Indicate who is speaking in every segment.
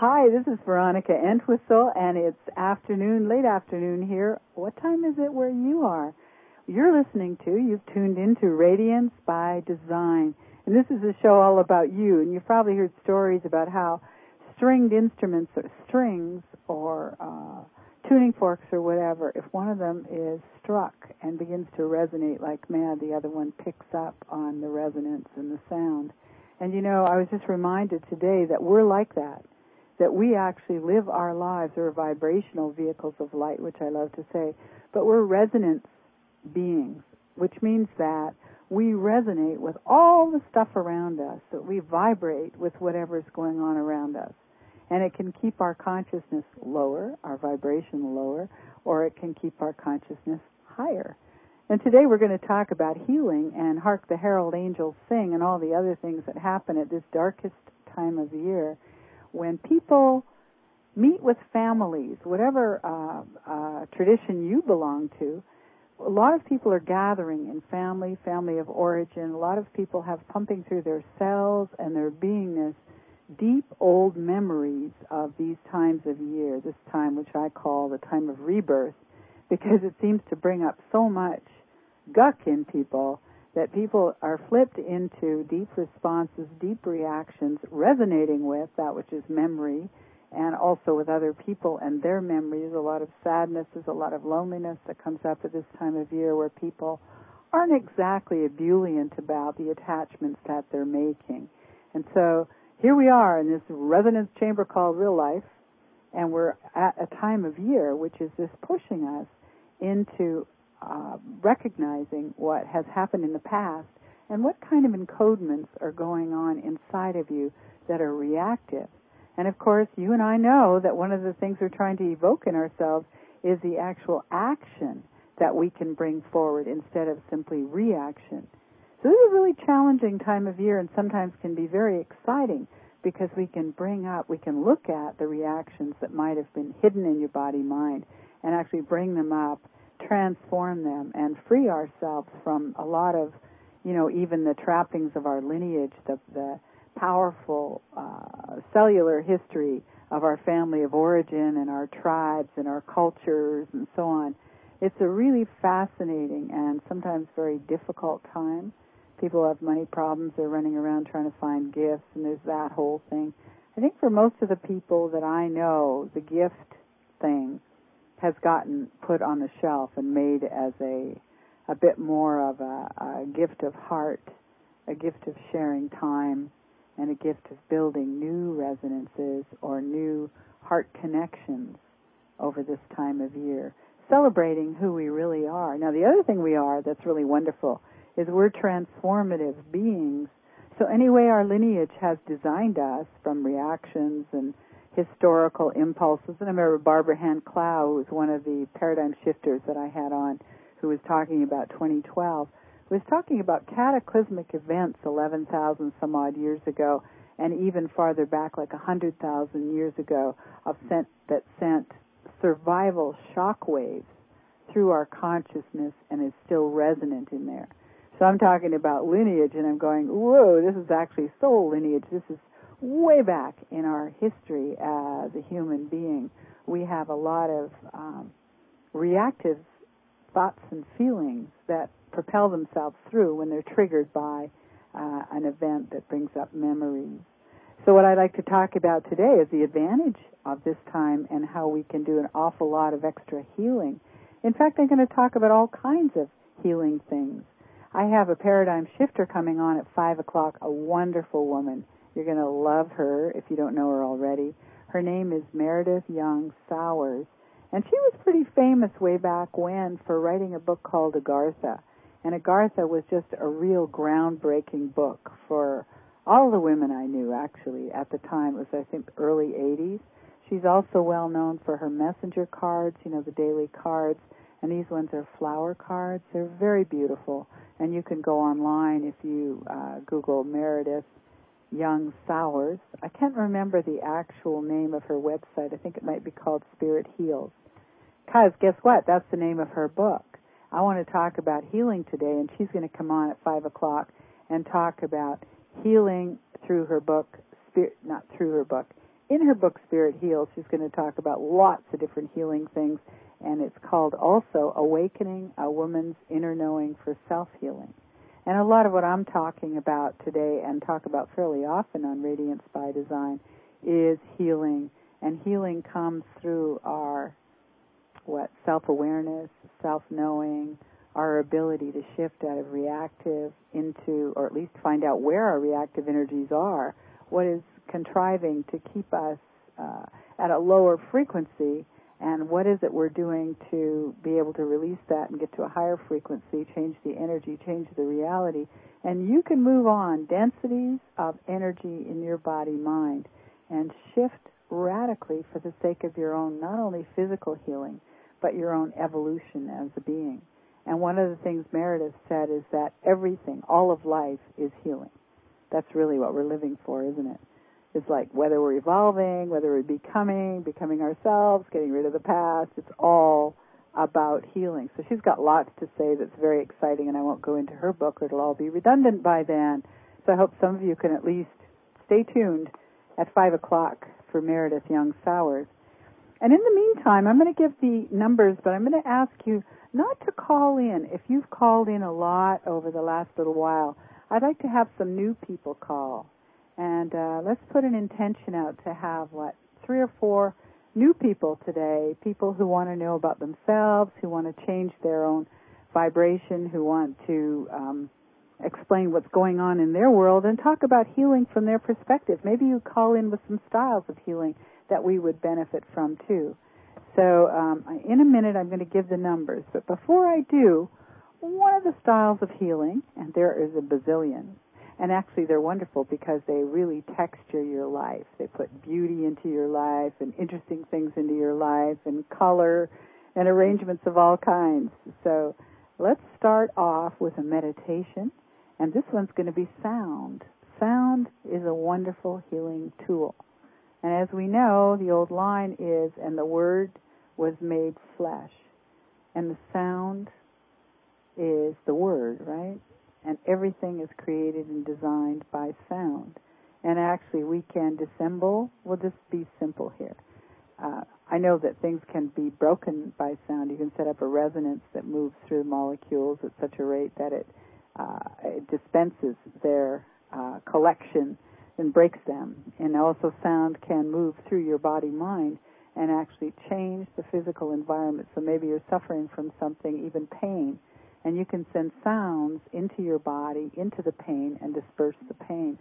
Speaker 1: Hi, this is Veronica Entwistle, and it's late afternoon here. What time is it where you are? You've tuned into Radiance by Design, and this is a show all about you, and you've probably heard stories about how stringed instruments or strings or tuning forks or whatever, if one of them is struck and begins to resonate like mad, the other one picks up on the resonance and the sound. And I was just reminded today that we're like that we actually live our lives. We're vibrational vehicles of light, which I love to say, but we're resonance beings, which means that we resonate with all the stuff around us, that we vibrate with whatever's going on around us. And it can keep our consciousness lower, our vibration lower, or it can keep our consciousness higher. And today we're going to talk about healing and Hark the Herald Angels Sing and all the other things that happen at this darkest time of year when people meet with families, whatever tradition you belong to. A lot of people are gathering in family of origin. A lot of people have pumping through their cells and their beingness deep old memories of these times of year, this time which I call the time of rebirth, because it seems to bring up so much guck in people that people are flipped into deep responses, deep reactions, resonating with that which is memory, and also with other people and their memories. A lot of sadness, there's a lot of loneliness that comes up at this time of year where people aren't exactly ebullient about the attachments that they're making. And so here we are in this resonance chamber called real life, and we're at a time of year which is just pushing us into recognizing what has happened in the past and what kind of encodements are going on inside of you that are reactive. And of course, you and I know that one of the things we're trying to evoke in ourselves is the actual action that we can bring forward instead of simply reaction. So this is a really challenging time of year and sometimes can be very exciting because we can look at the reactions that might have been hidden in your body-mind and actually bring them up, transform them, and free ourselves from a lot of, even the trappings of our lineage, the powerful cellular history of our family of origin and our tribes and our cultures and so on. It's a really fascinating and sometimes very difficult time. People have money problems. They're running around trying to find gifts, and there's that whole thing. I think for most of the people that I know, the gift thing has gotten put on the shelf and made as a bit more of a gift of heart, a gift of sharing time, and a gift of building new resonances or new heart connections over this time of year, celebrating who we really are. Now, the other thing we are that's really wonderful is we're transformative beings. So anyway our lineage has designed us from reactions and historical impulses. And I remember Barbara Hand Clow, who was one of the paradigm shifters that I had on, who was talking about 2012, was talking about cataclysmic events 11,000 some odd years ago, and even farther back, like 100,000 years ago, that sent survival shock waves through our consciousness and is still resonant in there. So I'm talking about lineage, and I'm going, whoa, this is actually soul lineage. This is way back in our history as a human being. We have a lot of reactive thoughts and feelings that propel themselves through when they're triggered by an event that brings up memories. So what I'd like to talk about today is the advantage of this time and how we can do an awful lot of extra healing. In fact, I'm going to talk about all kinds of healing things. I have a paradigm shifter coming on at 5 o'clock, a wonderful woman. You're going to love her if you don't know her already. Her name is Meredith Young Sowers, and she was pretty famous way back when for writing a book called Agartha. And Agartha was just a real groundbreaking book for all the women I knew, actually, at the time. It was, I think, early 80s. She's also well known for her messenger cards, the daily cards, and these ones are flower cards. They're very beautiful, and you can go online if you Google Meredith Young Sowers. I can't remember the actual name of her website. I think it might be called Spirit Heals. Because guess what? That's the name of her book. I want to talk about healing today, and she's going to come on at 5 o'clock and talk about healing through her book, not through her book, in her book, Spirit Heals, she's going to talk about lots of different healing things, and it's called also Awakening a Woman's Inner Knowing for Self-Healing. And a lot of what I'm talking about today and talk about fairly often on Radiance by Design is healing. And healing comes through our, self-awareness, self-knowing, our ability to shift out of reactive into, or at least find out where our reactive energies are, what is contriving to keep us at a lower frequency, and what is it we're doing to be able to release that and get to a higher frequency, change the energy, change the reality. And you can move on densities of energy in your body-mind and shift radically for the sake of your own, not only physical healing, but your own evolution as a being. And one of the things Meredith said is that everything, all of life, is healing. That's really what we're living for, isn't it? It's like whether we're evolving, whether we're becoming ourselves, getting rid of the past, it's all about healing. So she's got lots to say that's very exciting, and I won't go into her book or it'll all be redundant by then. So I hope some of you can at least stay tuned at 5 o'clock for Meredith Young-Sowers. And in the meantime, I'm going to give the numbers, but I'm going to ask you not to call in. If you've called in a lot over the last little while, I'd like to have some new people call. And let's put an intention out to have, 3 or 4 new people today, people who want to know about themselves, who want to change their own vibration, who want to explain what's going on in their world and talk about healing from their perspective. Maybe you call in with some styles of healing that we would benefit from, too. So in a minute, I'm going to give the numbers. But before I do, one of the styles of healing, and there is a bazillion, and actually they're wonderful because they really texture your life. They put beauty into your life and interesting things into your life and color and arrangements of all kinds. So let's start off with a meditation, and this one's going to be sound. Sound is a wonderful healing tool. And as we know, the old line is, and the Word was made flesh. And the sound is the Word, right? And everything is created and designed by sound. And actually, we can dissemble. We'll just be simple here. I know that things can be broken by sound. You can set up a resonance that moves through molecules at such a rate that it dispenses their collection and breaks them. And also sound can move through your body-mind and actually change the physical environment. So maybe you're suffering from something, even pain, and you can send sounds into your body, into the pain, and disperse the pain.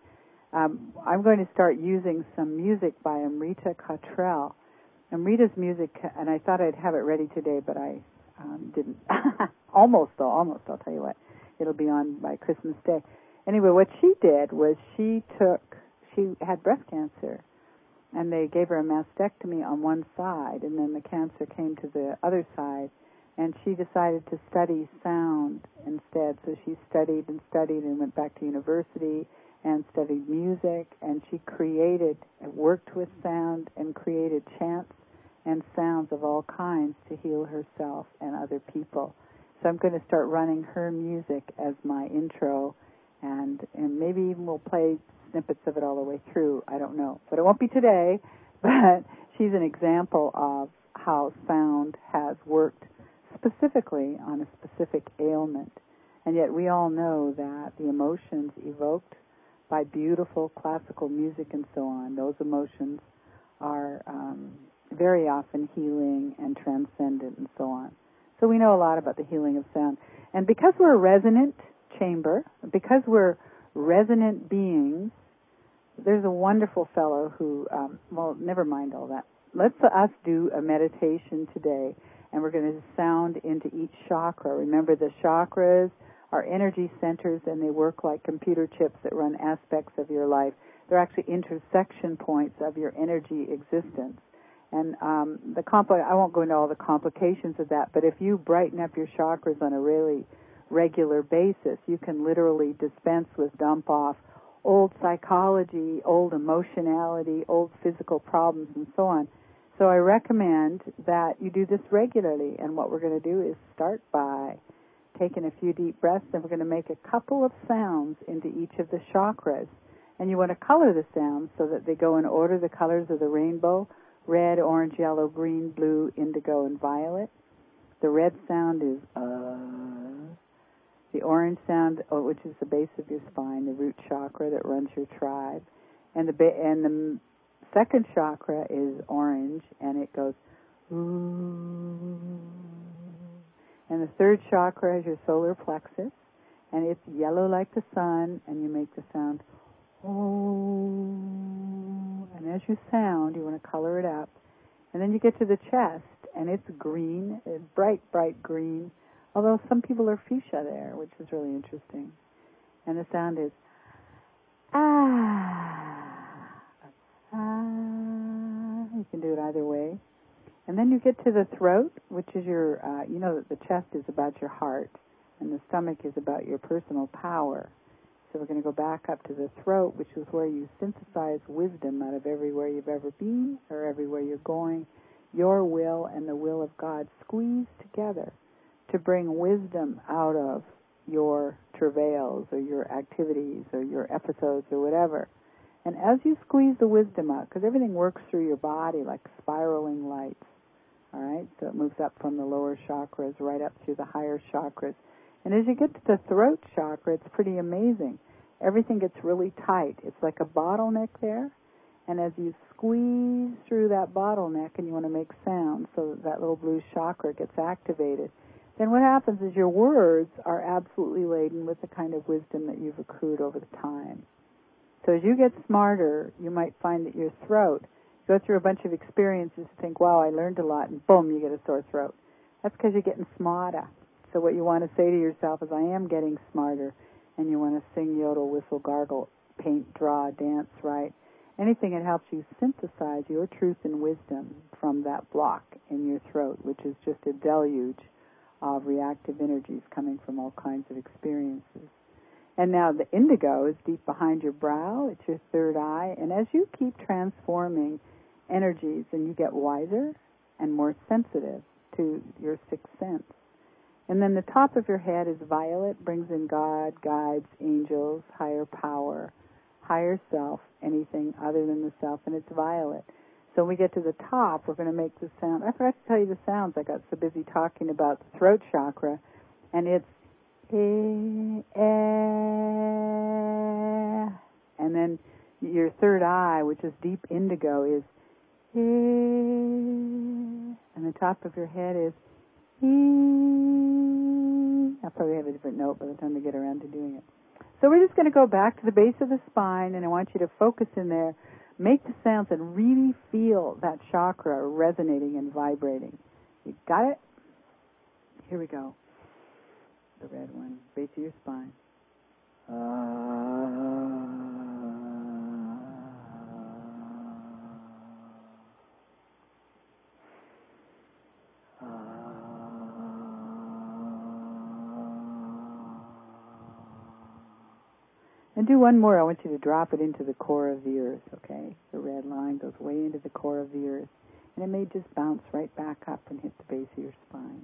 Speaker 1: I'm going to start using some music by Amrita Cottrell. Amrita's music, and I thought I'd have it ready today, but I didn't. Almost. I'll tell you what. It'll be on by Christmas Day. Anyway, what she did was she had breast cancer, and they gave her a mastectomy on one side, and then the cancer came to the other side, and she decided to study sound instead. So she studied and went back to university and studied music, and she worked with sound and created chants and sounds of all kinds to heal herself and other people. So I'm going to start running her music as my intro, and maybe even we'll play snippets of it all the way through. I don't know. But it won't be today. But she's an example of how sound has worked specifically on a specific ailment. And yet we all know that the emotions evoked by beautiful classical music and so on, those emotions are very often healing and transcendent and so on. So we know a lot about the healing of sound. And because we're a resonant chamber, because we're resonant beings, there's a wonderful fellow who, never mind all that. Let's us do a meditation today, and we're going to sound into each chakra. Remember, the chakras are energy centers, and they work like computer chips that run aspects of your life. They're actually intersection points of your energy existence. And I won't go into all the complications of that, but if you brighten up your chakras on a really regular basis, you can literally dispense with, dump off old psychology, old emotionality, old physical problems, and so on. So I recommend that you do this regularly, and what we're going to do is start by taking a few deep breaths, and we're going to make a couple of sounds into each of the chakras. And you want to color the sounds so that they go in order, the colors of the rainbow: red, orange, yellow, green, blue, indigo, and violet. The red sound is the orange sound, which is the base of your spine, the root chakra that runs your tribe. And the second chakra is orange, and it goes ooh. And the third chakra is your solar plexus, and it's yellow like the sun, and you make the sound oh. And as you sound, you want to color it up. And then you get to the chest, and it's green, it's bright, bright green, although some people are fuchsia there, which is really interesting. And the sound is ah, ah. You can do it either way. And then you get to the throat, which is your, you know that the chest is about your heart, and the stomach is about your personal power. So we're going to go back up to the throat, which is where you synthesize wisdom out of everywhere you've ever been or everywhere you're going. Your will and the will of God squeeze together to bring wisdom out of your travails or your activities or your episodes or whatever. And as you squeeze the wisdom out, because everything works through your body like spiraling lights, all right? So it moves up from the lower chakras right up through the higher chakras. And as you get to the throat chakra, it's pretty amazing. Everything gets really tight. It's like a bottleneck there. And as you squeeze through that bottleneck and you want to make sound so that little blue chakra gets activated, then what happens is your words are absolutely laden with the kind of wisdom that you've accrued over the time. So as you get smarter, you might find that your throat, you go through a bunch of experiences and think, wow, I learned a lot, and boom, you get a sore throat. That's because you're getting smarter. So what you want to say to yourself is, I am getting smarter. And you want to sing, yodel, whistle, gargle, paint, draw, dance, write. Anything that helps you synthesize your truth and wisdom from that block in your throat, which is just a deluge of reactive energies coming from all kinds of experiences. And now the indigo is deep behind your brow. It's your third eye. And as you keep transforming energies, and you get wiser and more sensitive to your sixth sense. And then the top of your head is violet, brings in God, guides, angels, higher power, higher self, anything other than the self, and it's violet. So when we get to the top, we're going to make the sound. I forgot to tell you the sounds. I got so busy talking about the throat chakra, and it's eh, and then your third eye, which is deep indigo, is and the top of your head is I'll probably have a different note by the time we get around to doing it. So we're just going to go back to the base of the spine, and I want you to focus in there, make the sounds, and really feel that chakra resonating and vibrating. You got it? Here we go. The red one, base of your spine. And do one more. I want you to drop it into the core of the earth, okay? The red line goes way into the core of the earth. And it may just bounce right back up and hit the base of your spine.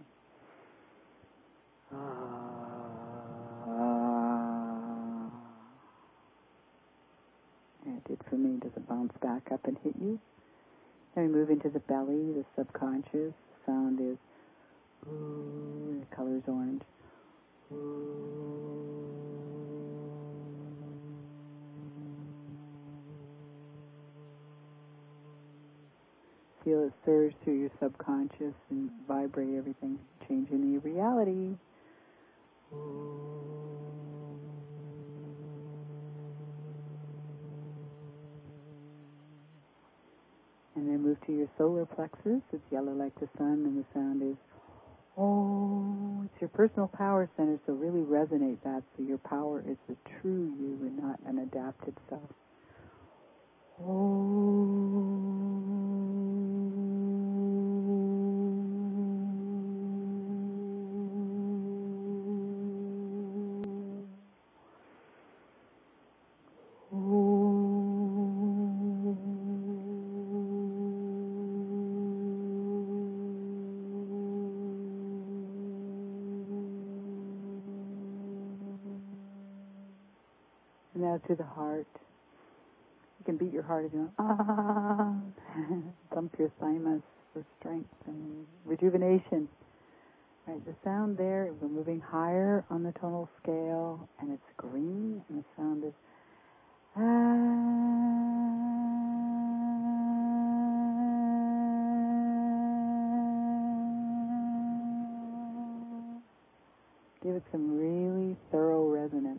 Speaker 1: And it did for me. Does it bounce back up and hit you? Then we move into the belly, the subconscious. The sound is ooh, the color is orange. Ooh. Feel it surge through your subconscious and vibrate everything, changing your reality. And then move to your solar plexus. It's yellow like the sun, and the sound is oh. It's your personal power center, so really resonate that. So your power is the true you and not an adapted self. Now to the heart. can beat your heart if you want. Thump your thymus for strength and rejuvenation. Right, the sound there, we're moving higher on the tonal scale, and it's green, and the sound is Give it some really thorough resonance.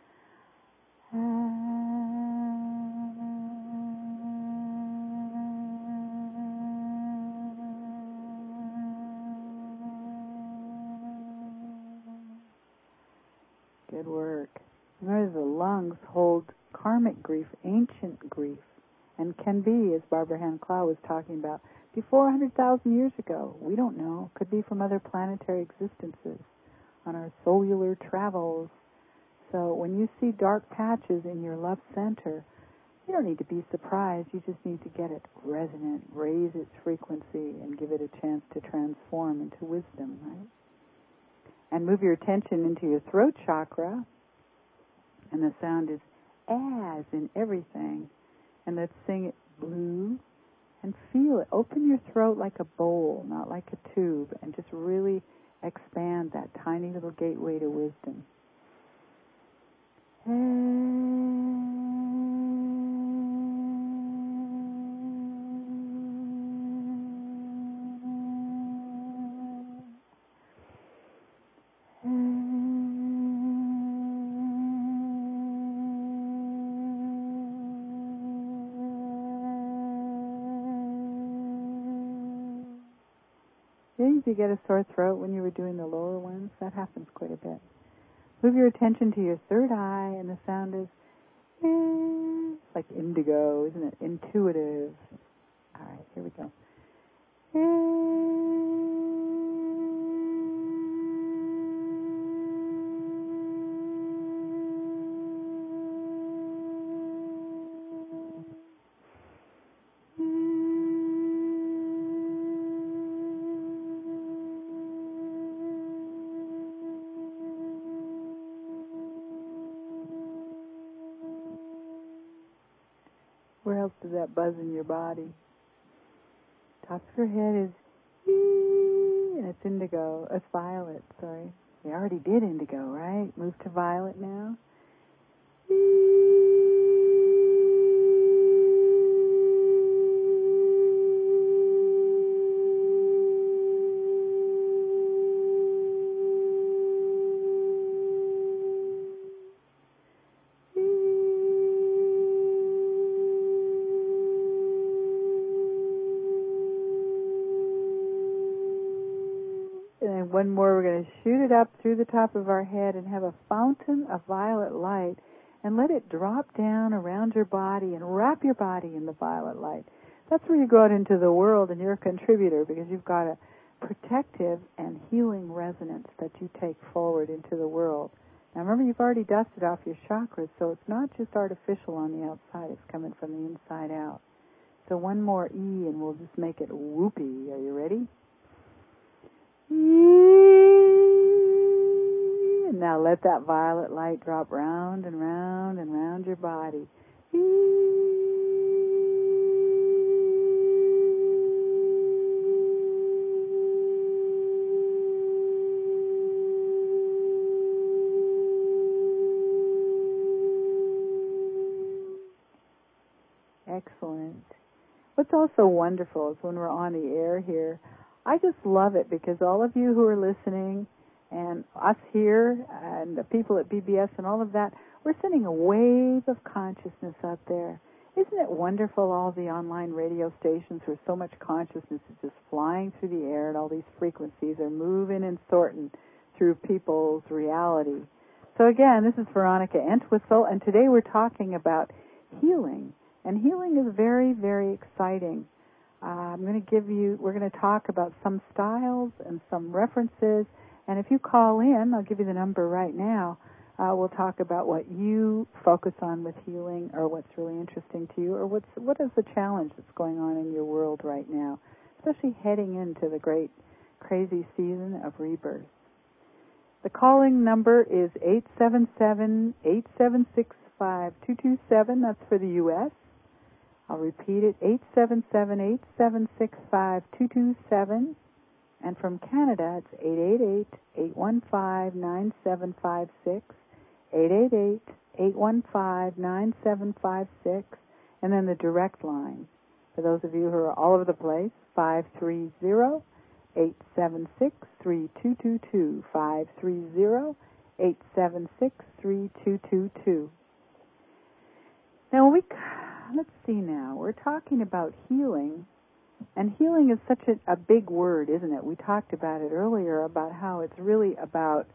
Speaker 1: Good work. Remember, the lungs hold karmic grief, ancient grief, and can be, as Barbara Hand Clow was talking about, before 100,000 years ago. We don't know. Could be from other planetary existences on our cellular travels. So when you see dark patches in your love center, you don't need to be surprised. You just need to get it resonant, raise its frequency, and give it a chance to transform into wisdom, right? And move your attention into your throat chakra, and the sound is as in everything. And let's sing it blue, and feel it. Open your throat like a bowl, not like a tube, and just really expand that tiny little gateway to wisdom. Did you get a sore throat when you were doing the lower ones? That happens quite a bit. Move your attention to your third eye, and the sound is like indigo, isn't it? Intuitive. All right, here we go. Where else does that buzz in your body? Top of your head is and it's indigo. It's violet, sorry. We already did indigo, right? Move to violet now. And one more, we're going to shoot it up through the top of our head and have a fountain of violet light and let it drop down around your body and wrap your body in the violet light. That's where you go out into the world and you're a contributor because you've got a protective and healing resonance that you take forward into the world. Now remember, you've already dusted off your chakras, so it's not just artificial on the outside, it's coming from the inside out. So one more E and we'll just make it whoopee. Are you ready? And now let that violet light drop round and round and round your body. Excellent. What's also wonderful is when we're on the air here, I just love it because all of you who are listening and us here and the people at BBS and all of that, we're sending a wave of consciousness out there. Isn't it wonderful, all the online radio stations where so much consciousness is just flying through the air and all these frequencies are moving and sorting through people's reality. So again, this is Veronica Entwistle, and today we're talking about healing. And healing is very, very exciting. We're going to talk about some styles and some references. And if you call in, I'll give you the number right now. We'll talk about what you focus on with healing or what's really interesting to you or what is the challenge that's going on in your world right now, especially heading into the great, crazy season of rebirth. The calling number is 877-876-5227. That's for the U.S. I'll repeat it, 877-876-5227. And from Canada, it's 888-815-9756, 888-815-9756, and then the direct line. For those of you who are all over the place, 530-876-3222, 530-876-3222. Now, let's see now. We're talking about healing. And healing is such a big word, isn't it? We talked about it earlier, about how it's really about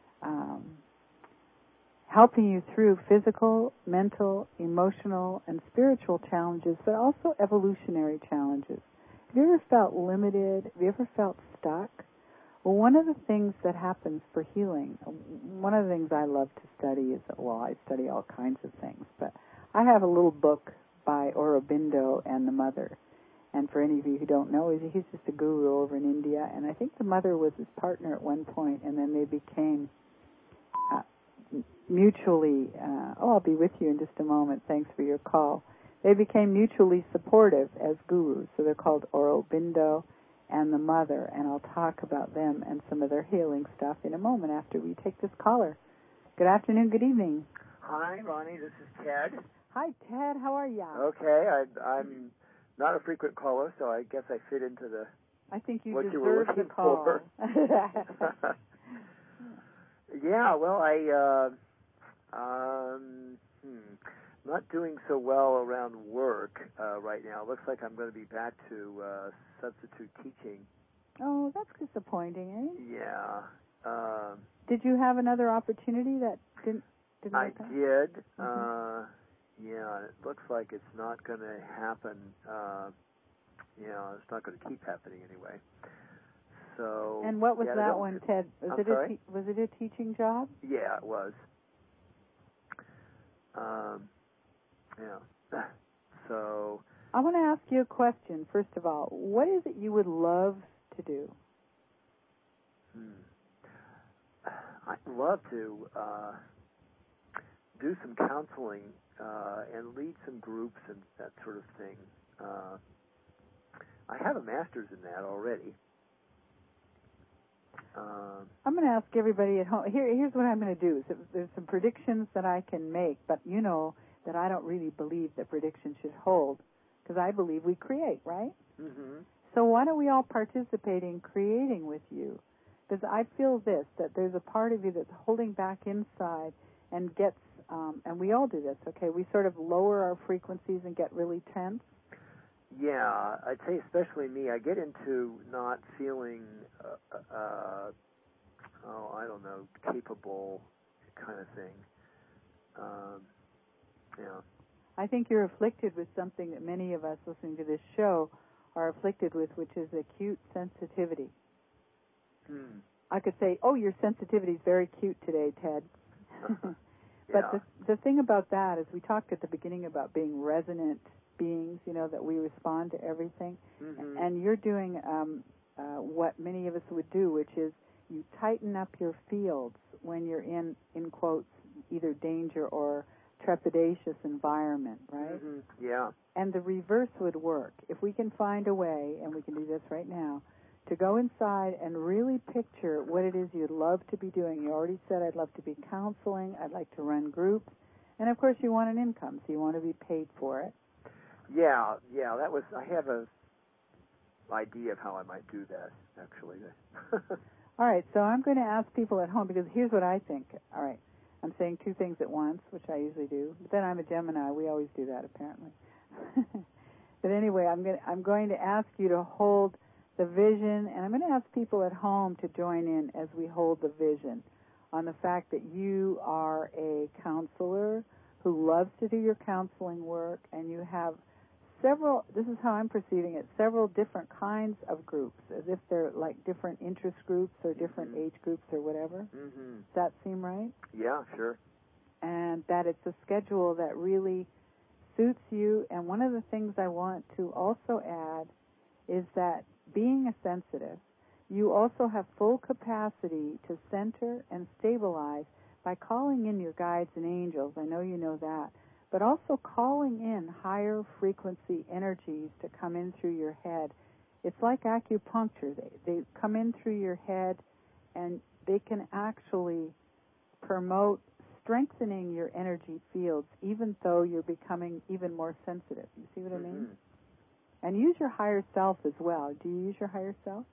Speaker 1: helping you through physical, mental, emotional, and spiritual challenges, but also evolutionary challenges. Have you ever felt limited? Have you ever felt stuck? Well, one of the things that happens for healing, one of the things I love to study is, I study all kinds of things, but I have a little book by Aurobindo and the mother. And for any of you who don't know, he's just a guru over in India. And I think the mother was his partner at one point, and then they became mutually, I'll be with you in just a moment. Thanks for your call. They became mutually supportive as gurus. So they're called Aurobindo and the mother. And I'll talk about them and some of their healing stuff in a moment after we take this caller. Good afternoon, good evening.
Speaker 2: Hi, Ronnie. This is Ted.
Speaker 1: Hi, Ted. How are you?
Speaker 2: Okay. I'm not a frequent caller, so I guess I fit into the.
Speaker 1: I think you
Speaker 2: what
Speaker 1: deserve
Speaker 2: you were looking
Speaker 1: the call.
Speaker 2: For. Yeah. Well, not doing so well around work right now. Looks like I'm going to be back to substitute teaching.
Speaker 1: Oh, that's disappointing, eh?
Speaker 2: Yeah.
Speaker 1: Did you have another opportunity that didn't
Speaker 2: I
Speaker 1: work out?
Speaker 2: did.
Speaker 1: Mm-hmm.
Speaker 2: Yeah, it looks like it's not going to happen. It's not going to keep happening anyway. So.
Speaker 1: And what was that one, Ted? Was it a teaching job?
Speaker 2: Yeah, it was. Yeah. So.
Speaker 1: I want to ask you a question. First of all, what is it you would love to do?
Speaker 2: I'd love to do some counseling and lead some groups and that sort of thing. I have a master's in that already.
Speaker 1: I'm going to ask everybody at home. Here's what I'm going to do. So there's some predictions that I can make, but you know that I don't really believe that predictions should hold, because I believe we create, right?
Speaker 2: Mm-hmm.
Speaker 1: So why don't we all participate in creating with you? Because I feel that there's a part of you that's holding back inside and gets, and we all do this, okay? We sort of lower our frequencies and get really tense.
Speaker 2: Yeah, I'd say especially me. I get into not feeling, capable kind of thing. Yeah.
Speaker 1: I think you're afflicted with something that many of us listening to this show are afflicted with, which is acute sensitivity. I could say, your sensitivity is very cute today, Ted. But the thing about that is we talked at the beginning about being resonant beings, that we respond to everything.
Speaker 2: Mm-hmm.
Speaker 1: And you're doing what many of us would do, which is you tighten up your fields when you're in quotes, either danger or trepidatious environment, right?
Speaker 2: Mm-hmm. Yeah.
Speaker 1: And the reverse would work. If we can find a way, and we can do this right now, to go inside and really picture what it is you'd love to be doing. You already said, I'd love to be counseling, I'd like to run groups, and of course you want an income, so you want to be paid for it.
Speaker 2: Yeah, I have a idea of how I might do that, actually.
Speaker 1: All right, so I'm going to ask people at home, because here's what I think. All right, I'm saying two things at once, which I usually do, but then I'm a Gemini. We always do that, apparently. But anyway, I'm going to ask you to hold the vision, and I'm going to ask people at home to join in as we hold the vision on the fact that you are a counselor who loves to do your counseling work, and you have this is how I'm perceiving it, several different kinds of groups, as if they're like different interest groups or different age groups or whatever.
Speaker 2: Mm-hmm.
Speaker 1: Does that seem right?
Speaker 2: Yeah, sure.
Speaker 1: And that it's a schedule that really suits you. And one of the things I want to also add is that being a sensitive, you also have full capacity to center and stabilize by calling in your guides and angels. I know you know that. but also calling in higher frequency energies to come in through your head. It's like acupuncture. They come in through your head, and they can actually promote strengthening your energy fields, even though you're becoming even more sensitive. You see what I mean? And use your higher self as well. Do you use your higher self?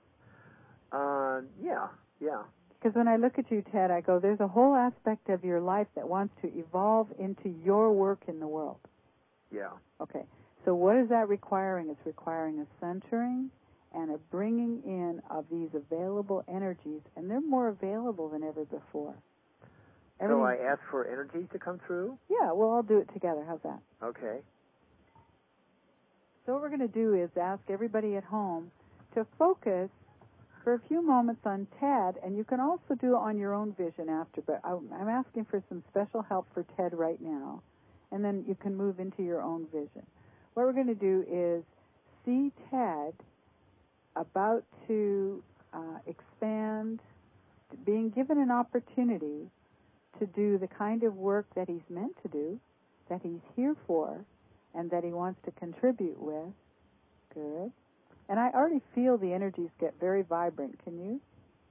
Speaker 2: Yeah.
Speaker 1: Because when I look at you, Ted, I go, there's a whole aspect of your life that wants to evolve into your work in the world.
Speaker 2: Yeah.
Speaker 1: Okay. So what is that requiring? It's requiring a centering and a bringing in of these available energies, and they're more available than ever before.
Speaker 2: So I ask for energy to come through?
Speaker 1: Yeah, we'll all do it together. How's that?
Speaker 2: Okay.
Speaker 1: So what we're going to do is ask everybody at home to focus for a few moments on Ted, and you can also do it on your own vision after, but I'm asking for some special help for Ted right now, and then you can move into your own vision. What we're going to do is see Ted about to expand, being given an opportunity to do the kind of work that he's meant to do, that he's here for, and that he wants to contribute with. Good. And I already feel the energies get very vibrant. Can you?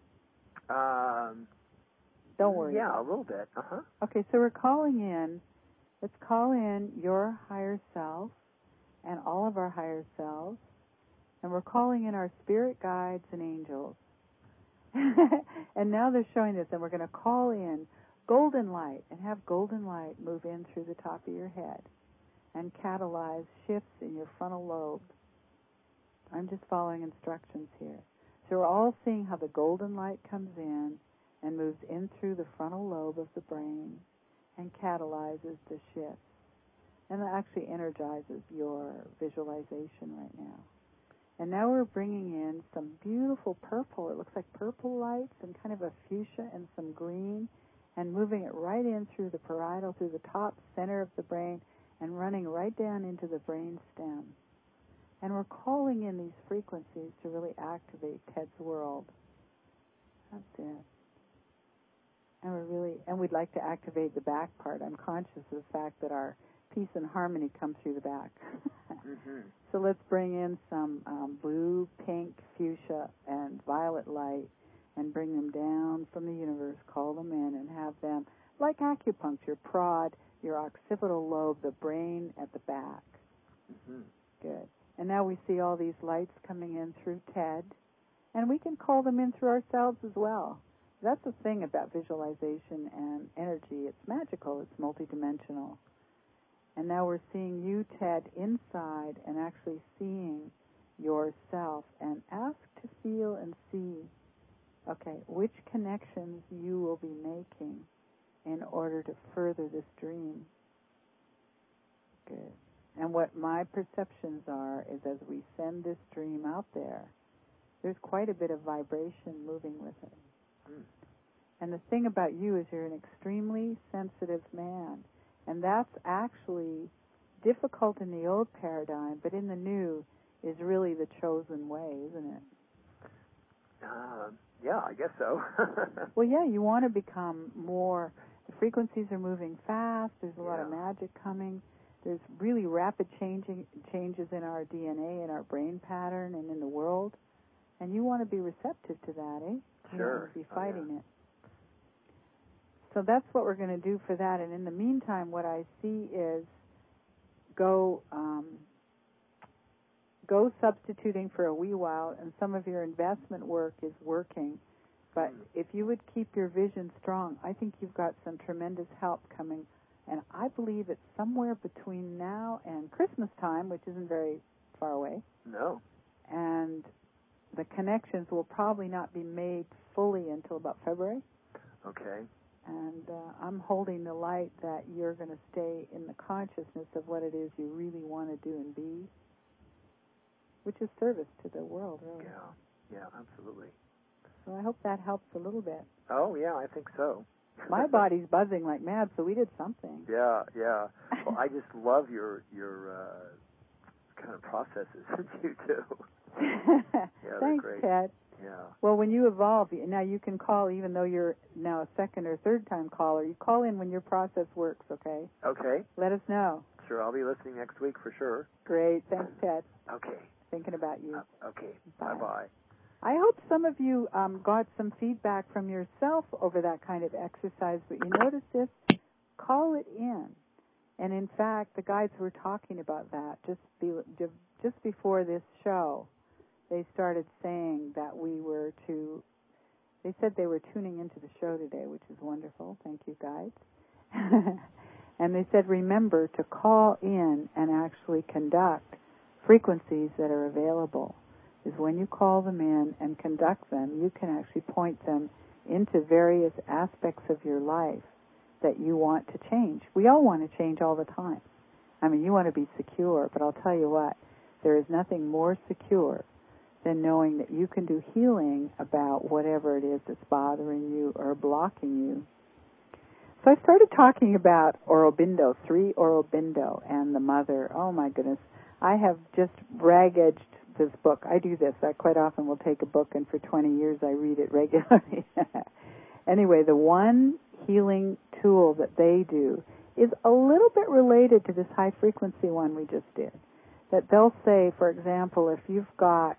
Speaker 1: Don't worry.
Speaker 2: Yeah, a little bit. Uh-huh.
Speaker 1: Okay, so we're calling in. Let's call in your higher self and all of our higher selves. And we're calling in our spirit guides and angels. And now they're showing this, and we're going to call in golden light and have golden light move in through the top of your head and catalyze shifts in your frontal lobe. I'm just following instructions here. So we're all seeing how the golden light comes in and moves in through the frontal lobe of the brain and catalyzes the shifts. And that actually energizes your visualization right now. And now we're bringing in some beautiful purple. It looks like purple lights and kind of a fuchsia and some green, and moving it right in through the parietal, through the top center of the brain, and running right down into the brain stem. And we're calling in these frequencies to really activate Ted's world. That's it. And we'd like to activate the back part. I'm conscious of the fact that our peace and harmony come through the back. So let's bring in some blue, pink, fuchsia, and violet light and bring them down from the universe, call them in, and have them, like acupuncture, prod your occipital lobe, the brain at the back. Good. And now we see all these lights coming in through Ted, and we can call them in through ourselves as well. That's the thing about visualization and energy. It's magical. It's multidimensional. And now we're seeing you, Ted, inside and actually seeing yourself, and ask to feel and see, okay, which connections you will be making in order to further this dream. Good. And what my perceptions are is as we send this dream out there, there's quite a bit of vibration moving with it. And the thing about you is you're an extremely sensitive man. And that's actually difficult in the old paradigm, but in the new is really the chosen way, isn't it?
Speaker 2: Yeah, I guess so.
Speaker 1: Well, yeah, you want to become more, the frequencies are moving fast, there's a lot of magic coming, there's really rapid changes in our DNA, in our brain pattern, and in the world, and you want to be receptive to that, eh?
Speaker 2: Sure.
Speaker 1: You want to be fighting it. So that's what we're going to do for that. And in the meantime, what I see is go substituting for a wee while, and some of your investment work is working. But if you would keep your vision strong, I think you've got some tremendous help coming. And I believe it's somewhere between now and Christmas time, which isn't very far away.
Speaker 2: No.
Speaker 1: And the connections will probably not be made fully until about February.
Speaker 2: Okay.
Speaker 1: And I'm holding the light that you're going to stay in the consciousness of what it is you really want to do and be, which is service to the world, really.
Speaker 2: Yeah, absolutely.
Speaker 1: So I hope that helps a little bit.
Speaker 2: Oh, yeah, I think so.
Speaker 1: My body's buzzing like mad, so we did something.
Speaker 2: Yeah. Well, I just love your kind of processes that you do. Yeah,
Speaker 1: Thanks,
Speaker 2: great.
Speaker 1: Ted.
Speaker 2: Yeah.
Speaker 1: Well, when you evolve, now you can call, even though you're now a second or third time caller. You call in when your process works, okay?
Speaker 2: Okay.
Speaker 1: Let us know.
Speaker 2: Sure, I'll be listening next week for sure.
Speaker 1: Great. Thanks, Ted.
Speaker 2: Okay.
Speaker 1: Thinking about you.
Speaker 2: Okay.
Speaker 1: Bye.
Speaker 2: Bye-bye.
Speaker 1: I hope some of you got some feedback from yourself over that kind of exercise, but you notice this? Call it in. And in fact, the guides were talking about that just before this show. They started saying that they said they were tuning into the show today, which is wonderful. Thank you, guides. And they said, remember to call in and actually conduct frequencies that are available. Is when you call them in and conduct them, you can actually point them into various aspects of your life that you want to change. We all want to change all the time. I mean, you want to be secure, but I'll tell you what, there is nothing more secure than knowing that you can do healing about whatever it is that's bothering you or blocking you. So I started talking about Aurobindo, Sri Aurobindo, and the mother. Oh, my goodness. I have just rag-edged this book. I do this. I quite often will take a book, and for 20 years I read it regularly. Anyway, the one healing tool that they do is a little bit related to this high-frequency one we just did. That they'll say, for example, if you've got...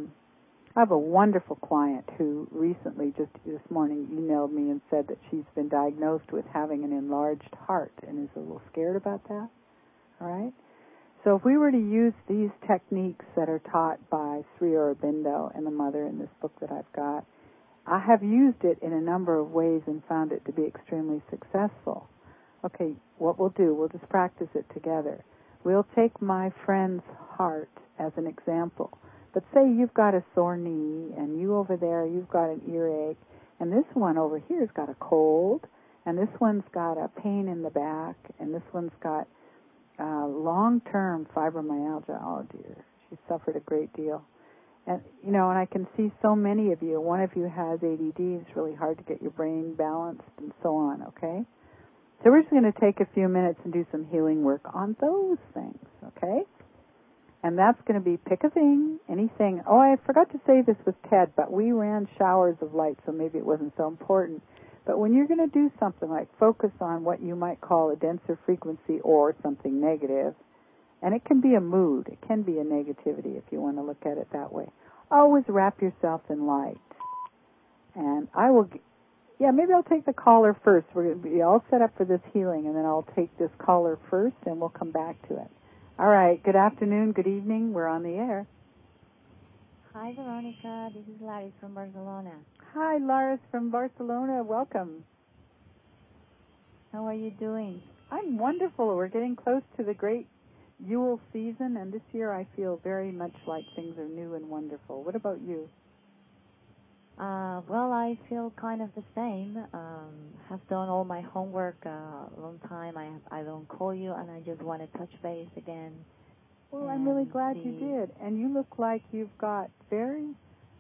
Speaker 1: I have a wonderful client who recently, just this morning, emailed me and said that she's been diagnosed with having an enlarged heart and is a little scared about that. All right? So if we were to use these techniques that are taught by Sri Aurobindo and the mother in this book that I've got, I have used it in a number of ways and found it to be extremely successful. Okay, what we'll do, we'll just practice it together. We'll take my friend's heart as an example. But say you've got a sore knee, and you over there, you've got an earache, and this one over here has got a cold, and this one's got a pain in the back, and this one's got long-term fibromyalgia. Oh, dear. She's suffered a great deal. And, and I can see so many of you. One of you has ADD. It's really hard to get your brain balanced and so on, okay? So we're just going to take a few minutes and do some healing work on those things, okay? And that's going to be pick a thing, anything. Oh, I forgot to say this with Ted, but we ran showers of light, so maybe it wasn't so important. But when you're going to do something like focus on what you might call a denser frequency or something negative, and it can be a mood, it can be a negativity if you want to look at it that way, always wrap yourself in light. And I will, maybe I'll take the caller first. We're going to be all set up for this healing, and then I'll take this caller first, and we'll come back to it. All right, good afternoon, good evening. We're on the air.
Speaker 3: Hi, Veronica. This is Laris from Barcelona.
Speaker 1: Hi, Laris from Barcelona. Welcome.
Speaker 3: How are you doing?
Speaker 1: I'm wonderful. We're getting close to the great Yule season, and this year I feel very much like things are new and wonderful. What about you?
Speaker 3: Well, I feel kind of the same. Have done all my homework a long time. I don't call you, and I just want to touch base again.
Speaker 1: Well, I'm really glad you did. And you look like you've got very...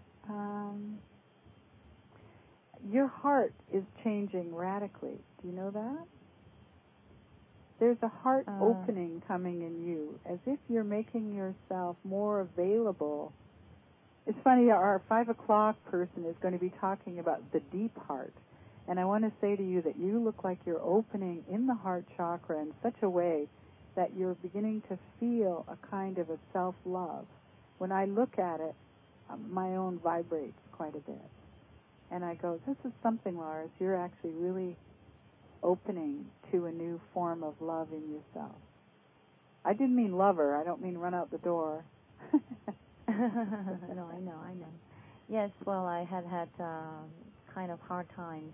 Speaker 1: your heart is changing radically. Do you know that? There's a heart opening coming in you, as if you're making yourself more available. It's funny, our 5 o'clock person is going to be talking about the deep heart. And I want to say to you that you look like you're opening in the heart chakra in such a way that you're beginning to feel a kind of a self-love. When I look at it, my own vibrates quite a bit. And I go, this is something, Lars, you're actually really opening to a new form of love in yourself. I didn't mean lover. I don't mean run out the door.
Speaker 3: No, I know. Yes, well, I had kind of hard times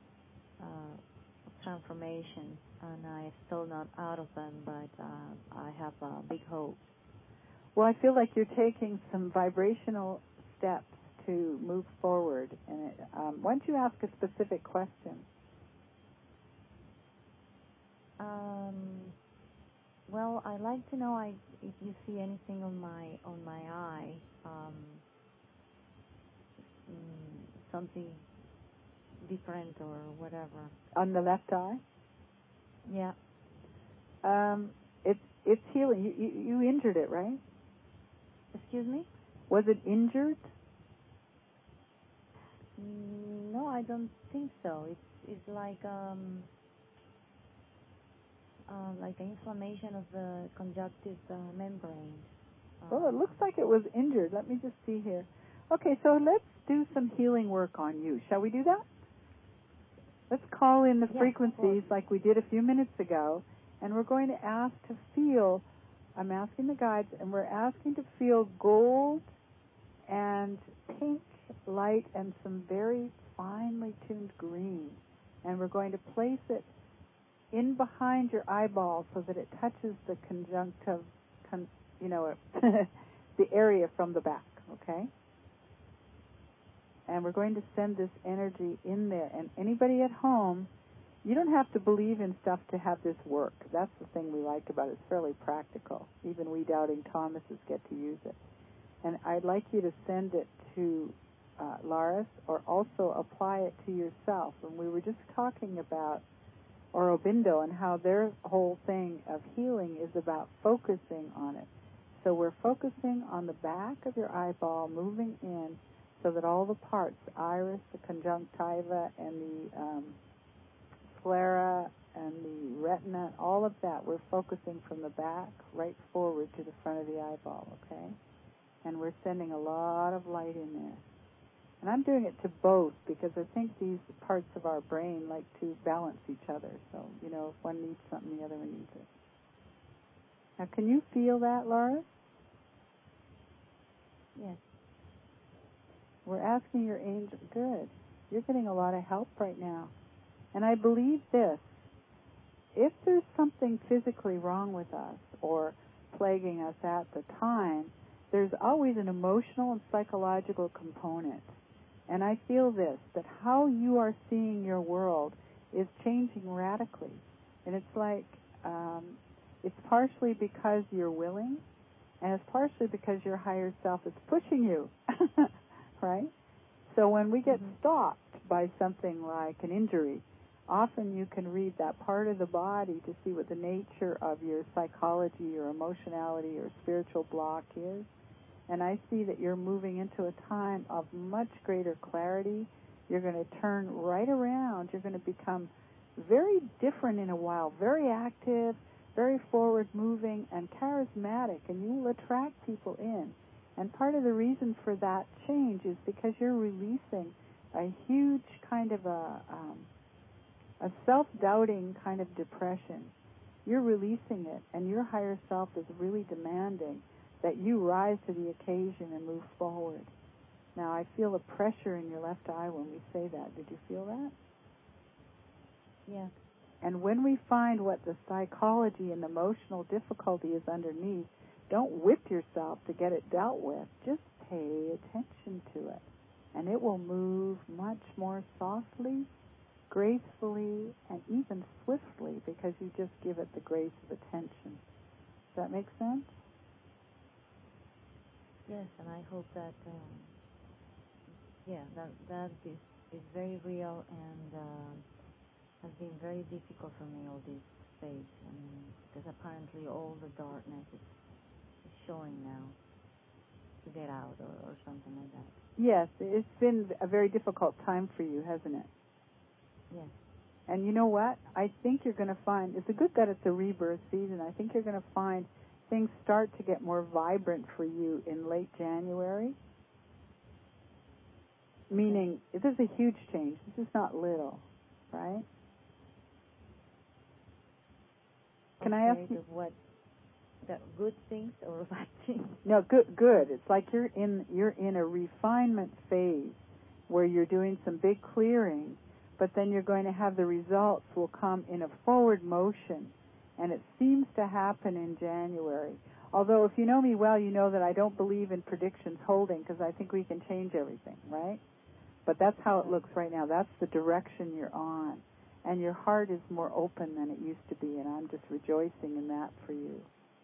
Speaker 3: of transformation, and I'm still not out of them, but I have big hopes.
Speaker 1: Well, I feel like you're taking some vibrational steps to move forward. And why don't you ask a specific question?
Speaker 3: Well, I'd like to know if you see anything on my eye, something different or whatever.
Speaker 1: On the left eye?
Speaker 3: Yeah.
Speaker 1: It's healing. You injured it, right?
Speaker 3: Excuse me?
Speaker 1: Was it injured?
Speaker 3: No, I don't think so. It's like inflammation of the conjunctive membrane.
Speaker 1: Well, it looks like it was injured. Let me just see here. Okay, so let's do some healing work on you. Shall we do that? Let's call in the frequencies like we did a few minutes ago, and we're going to ask to feel, I'm asking the guides, and we're asking to feel gold and pink light and some very finely tuned green. And we're going to place it in behind your eyeball so that it touches the conjunctive, the area from the back, okay? And we're going to send this energy in there. And anybody at home, you don't have to believe in stuff to have this work. That's the thing we like about it. It's fairly practical. Even we doubting Thomases get to use it. And I'd like you to send it to Laris, or also apply it to yourself. And we were just talking about Aurobindo and how their whole thing of healing is about focusing on it. So we're focusing on the back of your eyeball, moving in, so that all the parts, the iris, the conjunctiva, and the sclera, and the retina, all of that, we're focusing from the back right forward to the front of the eyeball, okay? And we're sending a lot of light in there. And I'm doing it to both because I think these parts of our brain like to balance each other. So, if one needs something, the other one needs it. Now, can you feel that, Laura?
Speaker 3: Yes.
Speaker 1: We're asking your angel. Good. You're getting a lot of help right now. And I believe this. If there's something physically wrong with us or plaguing us at the time, there's always an emotional and psychological component. And I feel this, that how you are seeing your world is changing radically. And it's like, it's partially because you're willing, and it's partially because your higher self is pushing you, right? So when we get stopped by something like an injury, often you can read that part of the body to see what the nature of your psychology, your emotionality, or spiritual block is. And I see that you're moving into a time of much greater clarity. You're going to turn right around. You're going to become very different in a while, very active, very forward-moving, and charismatic, and you will attract people in. And part of the reason for that change is because you're releasing a huge kind of a self-doubting kind of depression. You're releasing it, and your higher self is really demanding that you rise to the occasion and move forward. Now, I feel a pressure in your left eye when we say that. Did you feel that?
Speaker 3: Yeah.
Speaker 1: And when we find what the psychology and emotional difficulty is underneath, don't whip yourself to get it dealt with. Just pay attention to it. And it will move much more softly, gracefully, and even swiftly because you just give it the grace of attention. Does that make sense?
Speaker 3: Yes, and I hope that, that is very real and has been very difficult for me all this phase. Because apparently all the darkness is showing now to get out or something like that.
Speaker 1: Yes, it's been a very difficult time for you, hasn't it?
Speaker 3: Yes.
Speaker 1: And you know what? I think you're going to find, it's a good that it's a rebirth season. I think you're going to find things start to get more vibrant for you in late January. Meaning, this is a huge change. This is not little, right? Can I ask you
Speaker 3: what? The good things or bad things?
Speaker 1: No, good. It's like you're in a refinement phase where you're doing some big clearing, but then you're going to have the results will come in a forward motion, and it seems to happen in January. Although if you know me well, you know that I don't believe in predictions holding because I think we can change everything, right? But that's how it looks right now. That's the direction you're on. And your heart is more open than it used to be, and I'm just rejoicing in that for you.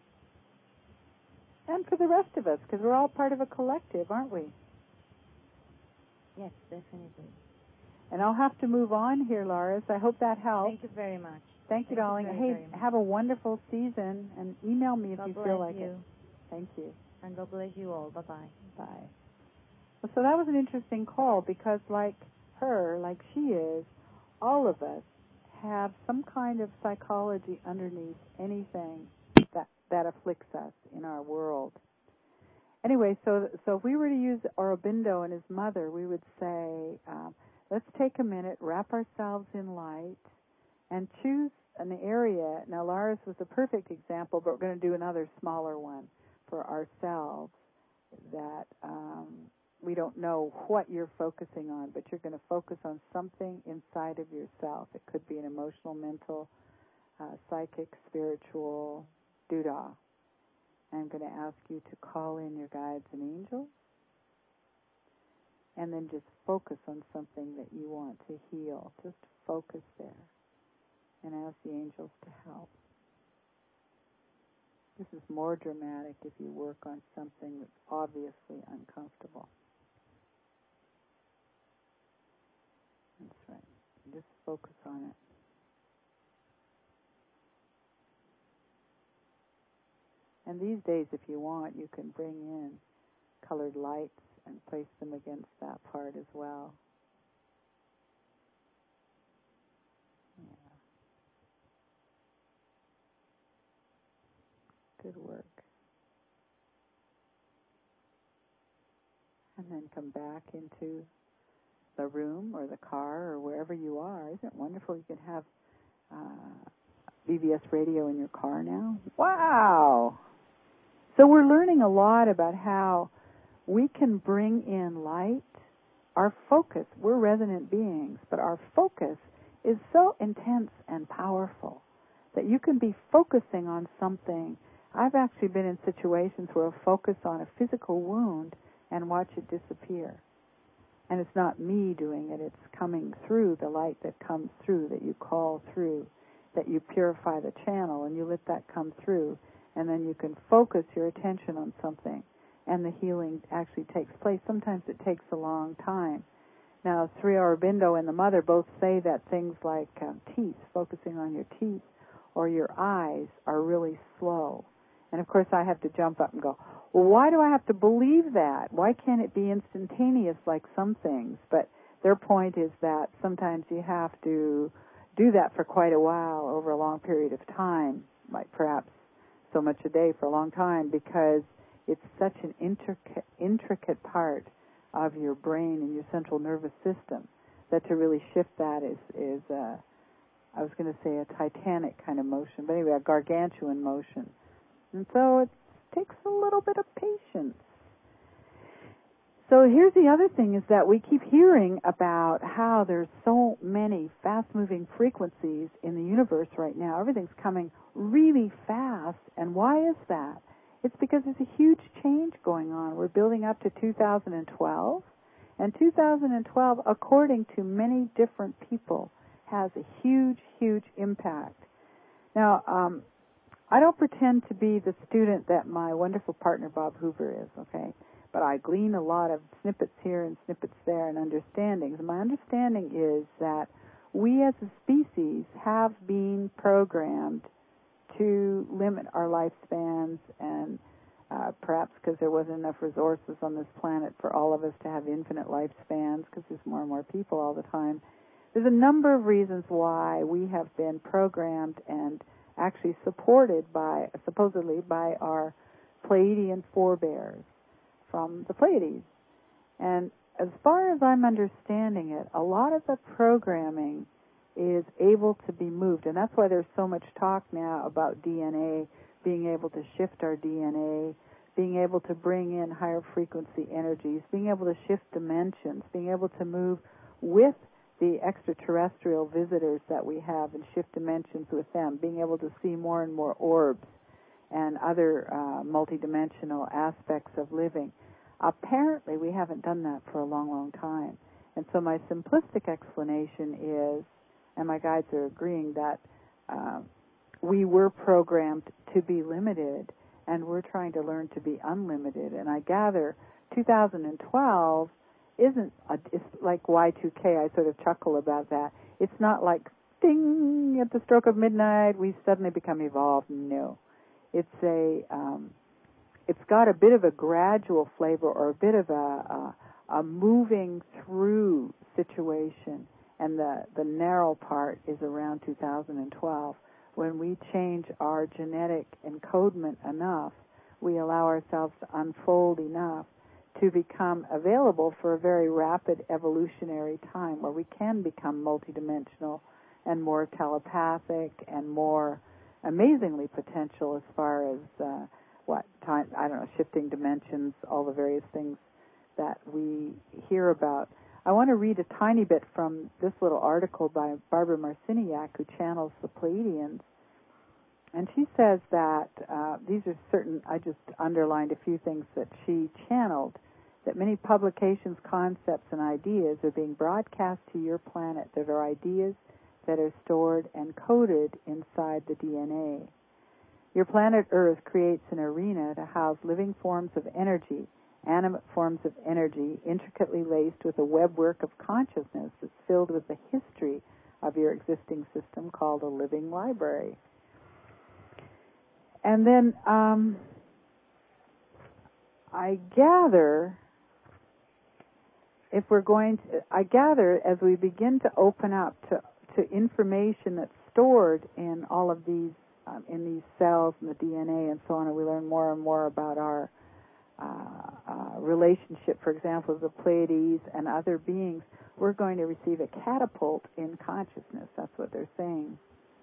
Speaker 1: And for the rest of us, because we're all part of a collective, aren't we?
Speaker 3: Yes, definitely.
Speaker 1: And I'll have to move on here, Laris. I hope that helps.
Speaker 3: Thank you very much.
Speaker 1: Thank you, darling. Hey, have a wonderful season, and email me if you feel like it. Thank you.
Speaker 3: And God bless you all. Bye-bye.
Speaker 1: Bye. So that was an interesting call because like her, like she is, all of us have some kind of psychology underneath anything that afflicts us in our world. Anyway, so if we were to use Aurobindo and his mother, we would say, let's take a minute, wrap ourselves in light, and choose an area. Now, Laris was a perfect example, but we're going to do another smaller one for ourselves that we don't know what you're focusing on, but you're going to focus on something inside of yourself. It could be an emotional, mental, psychic, spiritual doodah. I'm going to ask you to call in your guides and angels, and then just focus on something that you want to heal. Just focus there, and ask the angels to help. This is more dramatic if you work on something that's obviously uncomfortable. That's right. Just focus on it. And these days, if you want, you can bring in colored lights and place them against that part as well. Yeah. Good work. And then come back into the room or the car or wherever you are. Isn't it wonderful you can have BBS radio in your car now? Wow! So we're learning a lot about how we can bring in light. Our focus, we're resonant beings, but our focus is so intense and powerful that you can be focusing on something. I've actually been in situations where I'll focus on a physical wound and watch it disappear. And it's not me doing it, it's coming through, the light that comes through, that you call through, that you purify the channel and you let that come through. And then you can focus your attention on something, and the healing actually takes place. Sometimes it takes a long time. Now, Sri Aurobindo and the mother both say that things like teeth, focusing on your teeth, or your eyes are really slow. And, of course, I have to jump up and go, well, why do I have to believe that? Why can't it be instantaneous like some things? But their point is that sometimes you have to do that for quite a while over a long period of time, like perhaps so much a day for a long time, because it's such an intricate part of your brain and your central nervous system that to really shift that is I was going to say a titanic kind of motion, but anyway, a gargantuan motion. And so it takes a little bit of patience. So here's the other thing, is that we keep hearing about how there's so many fast-moving frequencies in the universe right now. Everything's coming really fast. And why is that? It's because there's a huge change going on. We're building up to 2012. And 2012, according to many different people, has a huge, huge impact. Now, I don't pretend to be the student that my wonderful partner Bob Hoover is, okay? But I glean a lot of snippets here and snippets there and understandings. And my understanding is that we as a species have been programmed to limit our lifespans, and perhaps because there wasn't enough resources on this planet for all of us to have infinite lifespans, because there's more and more people all the time. There's a number of reasons why we have been programmed and actually supported by, supposedly, by our Pleiadian forebears from the Pleiades. And as far as I'm understanding it, a lot of the programming is able to be moved. And that's why there's so much talk now about DNA, being able to shift our DNA, being able to bring in higher frequency energies, being able to shift dimensions, being able to move with the extraterrestrial visitors that we have and shift dimensions with them, being able to see more and more orbs and other multidimensional aspects of living. Apparently, we haven't done that for a long, long time. And so my simplistic explanation is, and my guides are agreeing, that we were programmed to be limited, and we're trying to learn to be unlimited. And I gather 2012 isn't, it's like Y2K, I sort of chuckle about that. It's not like, ding, at the stroke of midnight, we suddenly become evolved. No. It's got a bit of a gradual flavor, or a bit of a a moving through situation, and the narrow part is around 2012. When we change our genetic encodement enough, we allow ourselves to unfold enough to become available for a very rapid evolutionary time where we can become multidimensional and more telepathic and more amazingly potential as far as shifting dimensions, all the various things that we hear about. I want to read a tiny bit from this little article by Barbara Marciniak, who channels the Pleiadians. And she says that these are certain, I just underlined a few things that she channeled, that many publications, concepts, and ideas are being broadcast to your planet that are ideas that are stored and coded inside the DNA. Your planet Earth creates an arena to house living forms of energy, animate forms of energy, intricately laced with a webwork of consciousness that's filled with the history of your existing system called a living library. And then I gather as we begin to open up to information that's stored in all of these, in these cells and the DNA and so on, and we learn more and more about our relationship, for example, with the Pleiades and other beings, we're going to receive a catapult in consciousness. That's what they're saying.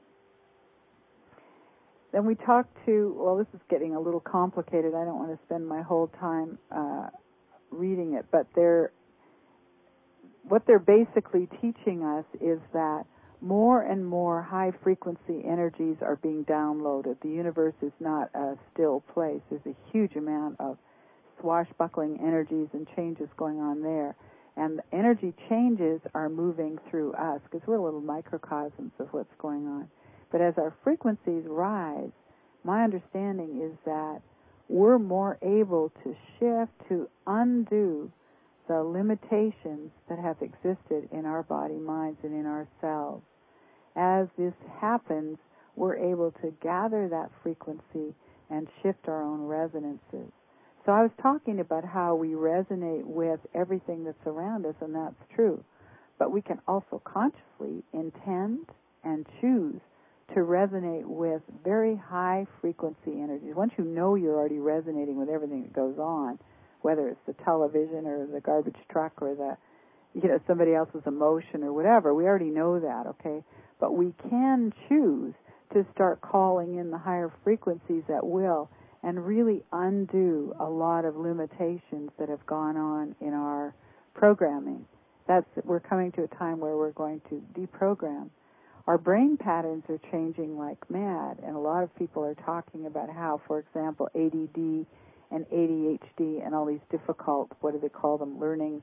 Speaker 1: Then we talk to, this is getting a little complicated. I don't want to spend my whole time reading it, but what they're basically teaching us is that more and more high-frequency energies are being downloaded. The universe is not a still place. There's a huge amount of swashbuckling energies and changes going on there. And the energy changes are moving through us because we're little microcosms of what's going on. But as our frequencies rise, my understanding is that we're more able to shift, to undo the limitations that have existed in our body, minds, and in our cells. As this happens, we're able to gather that frequency and shift our own resonances. So I was talking about how we resonate with everything that's around us, and that's true. But we can also consciously intend and choose to resonate with very high frequency energies. Once you know you're already resonating with everything that goes on, whether it's the television or the garbage truck or the, somebody else's emotion or whatever, we already know that, okay? But we can choose to start calling in the higher frequencies at will and really undo a lot of limitations that have gone on in our programming. We're coming to a time where we're going to deprogram. Our brain patterns are changing like mad, and a lot of people are talking about how, for example, ADD and ADHD and all these difficult, what do they call them, learning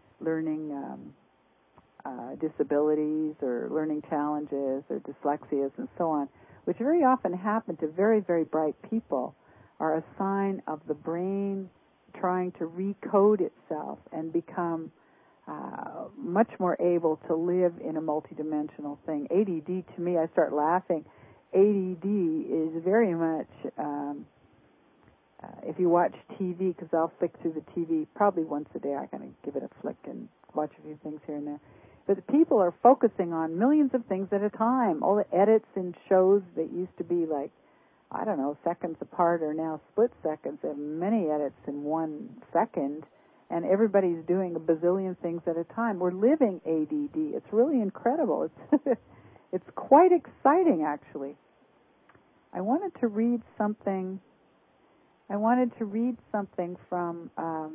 Speaker 1: disabilities or learning challenges or dyslexias and so on, which very often happen to very, very bright people, are a sign of the brain trying to recode itself and become much more able to live in a multidimensional thing. ADD, to me, I start laughing. ADD is very much, if you watch TV, because I'll flick through the TV probably once a day, I kind of give it a flick and watch a few things here and there. But the people are focusing on millions of things at a time. All the edits in shows that used to be like, I don't know, seconds apart are now split seconds. There are many edits in 1 second, and everybody's doing a bazillion things at a time. We're living ADD. It's really incredible. It's quite exciting, actually. I wanted to read something from,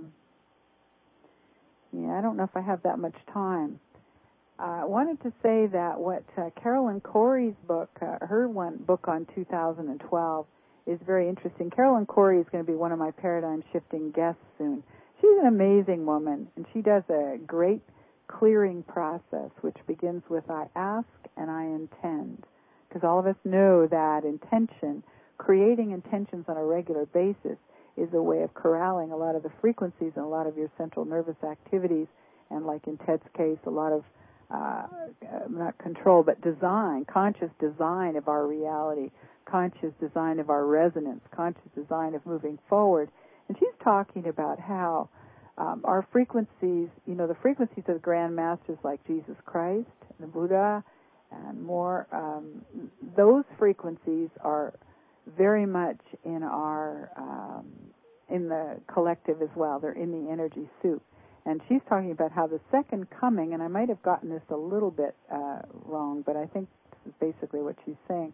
Speaker 1: I don't know if I have that much time. I wanted to say that what Carolyn Corey's book, her book on 2012, is very interesting. Carolyn Corey is going to be one of my paradigm-shifting guests soon. She's an amazing woman, and she does a great clearing process, which begins with I ask and I intend. Because all of us know that intention, creating intentions on a regular basis, is a way of corralling a lot of the frequencies and a lot of your central nervous activities, and like in Ted's case, a lot of not control, but design, conscious design of our reality, conscious design of our resonance, conscious design of moving forward. And she's talking about how our frequencies, the frequencies of the Grand Masters like Jesus Christ, the Buddha, and more, those frequencies are very much in in the collective as well. They're in the energy soup. And she's talking about how the second coming, and I might have gotten this a little bit wrong, but I think this is basically what she's saying.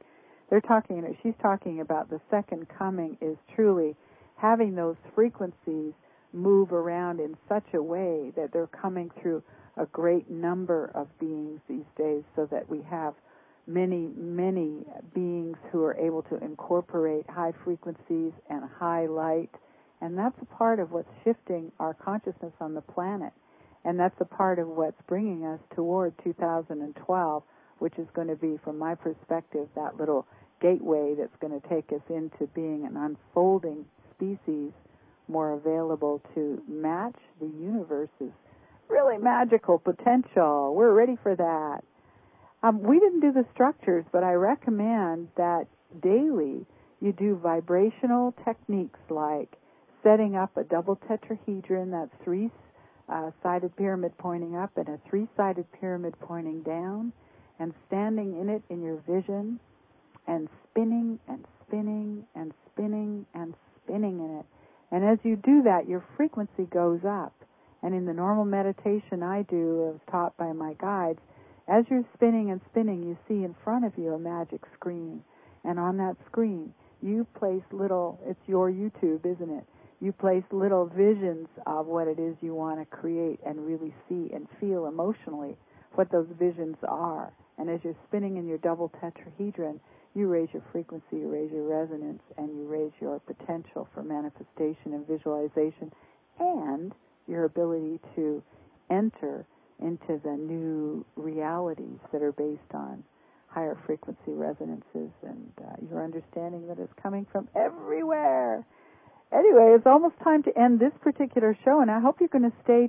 Speaker 1: She's talking about the second coming is truly having those frequencies move around in such a way that they're coming through a great number of beings these days, so that we have many, many beings who are able to incorporate high frequencies and high light. And that's a part of what's shifting our consciousness on the planet. And that's a part of what's bringing us toward 2012, which is going to be, from my perspective, that little gateway that's going to take us into being an unfolding species, more available to match the universe's really magical potential. We're ready for that. We didn't do the structures, but I recommend that daily you do vibrational techniques like setting up a double tetrahedron, that's three-sided pyramid pointing up and a three-sided pyramid pointing down, and standing in it in your vision and spinning and spinning and spinning and spinning in it. And as you do that, your frequency goes up. And in the normal meditation I do, as taught by my guides, as you're spinning and spinning, you see in front of you a magic screen. And on that screen, you place it's your YouTube, isn't it? You place little visions of what it is you want to create and really see and feel emotionally what those visions are. And as you're spinning in your double tetrahedron, you raise your frequency, you raise your resonance, and you raise your potential for manifestation and visualization, and your ability to enter into the new realities that are based on higher frequency resonances, and your understanding that it's coming from everywhere. Anyway, it's almost time to end this particular show, and I hope you're going to stay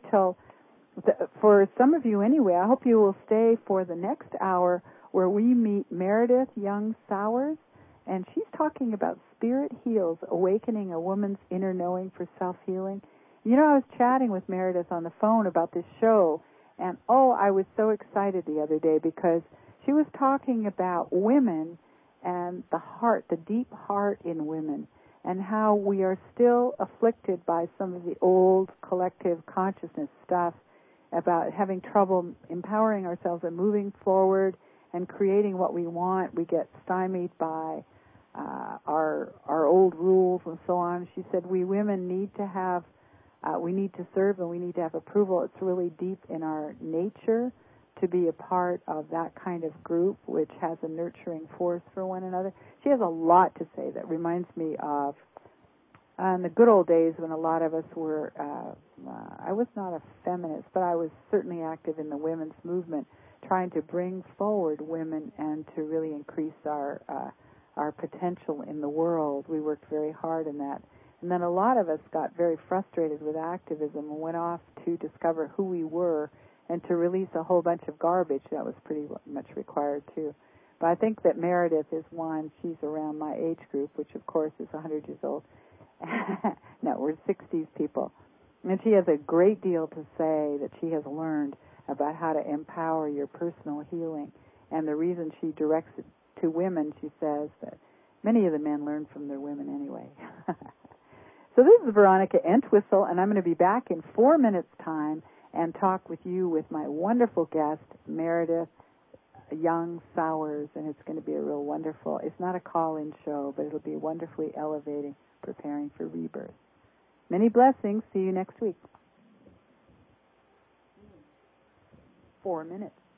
Speaker 1: for some of you anyway, I hope you will stay for the next hour where we meet Meredith Young Sowers, and she's talking about Spirit Heals, Awakening a Woman's Inner Knowing for Self-Healing. I was chatting with Meredith on the phone about this show, and I was so excited the other day because she was talking about women and the heart, the deep heart in women, and how we are still afflicted by some of the old collective consciousness stuff about having trouble empowering ourselves and moving forward and creating what we want. We get stymied by our old rules and so on. She said we women need to have, we need to serve and we need to have approval. It's really deep in our nature to be a part of that kind of group which has a nurturing force for one another. She has a lot to say that reminds me of in the good old days when a lot of us were, I was not a feminist, but I was certainly active in the women's movement, trying to bring forward women and to really increase our potential in the world. We worked very hard in that. And then a lot of us got very frustrated with activism and went off to discover who we were and to release a whole bunch of garbage. That was pretty much required, too. But I think that Meredith is one. She's around my age group, which, of course, is 100 years old. No, we're 60s people. And she has a great deal to say that she has learned about how to empower your personal healing. And the reason she directs it to women, she says that many of the men learn from their women anyway. So this is Veronica Entwistle, and I'm going to be back in 4 minutes' time and talk with you with my wonderful guest, Meredith Young Sowers, and it's going to be a real wonderful, it's not a call-in show, but it'll be wonderfully elevating, preparing for rebirth. Many blessings. See you next week. 4 minutes.